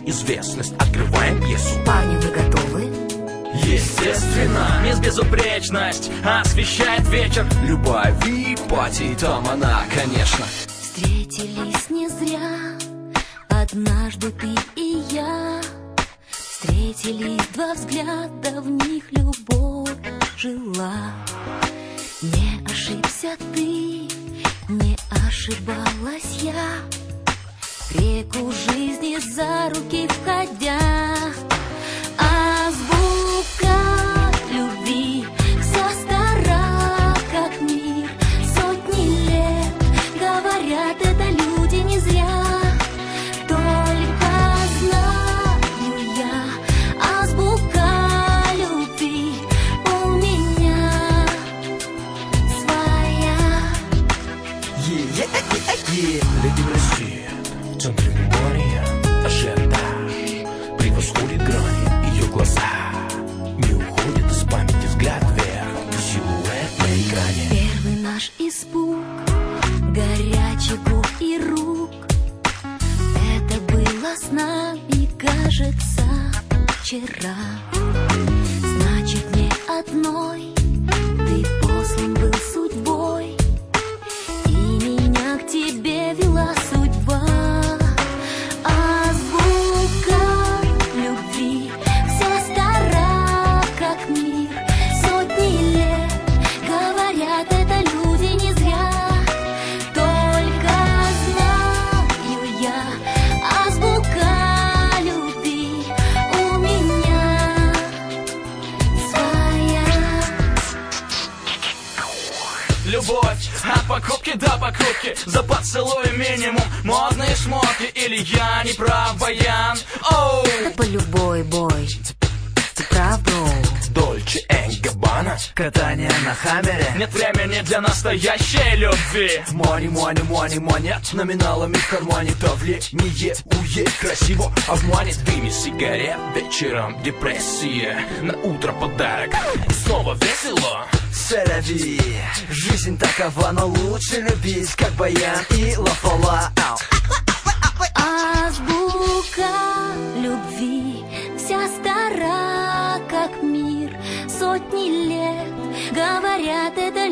известность, открываем пьесу. Парни, вы готовы? Естественно, Мисс Безупречность освещает вечер. любая вип-пати, там она, конечно. Встретились не зря, однажды ты и я. Встретились два взгляда, в них любовь жила. Не ошибся ты, не ошибалась я. В реку жизни за руки входя. Азбука любви вся стара, как мир. Сотни лет говорят, это люди не зря. Только знаю я, азбука любви у меня своя. Летим Россия, в центре внимания, ажиотаж превосходит грани, ее глаза не уходят из памяти, взгляд вверх, силуэт на экране. Первый наш испуг, горячий губ и рук. Это было с нами, кажется, вчера. Значит, не одной ты послан был судьбой, и меня к тебе вела судьба. Азбука любви вся стара, как мир. Сотни лет говорят, это люди не зря. Только знаю я, азбука любви у меня своя. Любовь от покупки до покупки, за поцелуй минимум, модные шмотки. Или я не прав, Баян? Оу! Да полюбой, бой, ты прав, бро. Дольче энд Габбана, Катание на хаммере. Нет времени для настоящей любви. Money, money, money, монет номиналами в кармане. Давление, уедь, красиво обманет. Дым из сигарет, вечером депрессия, на утро подарок, и снова весело. Селяви, жизнь такова, но лучше любить, как Баян и Лафала. Азбука любви вся стара, как мир. Сотни лет говорят, это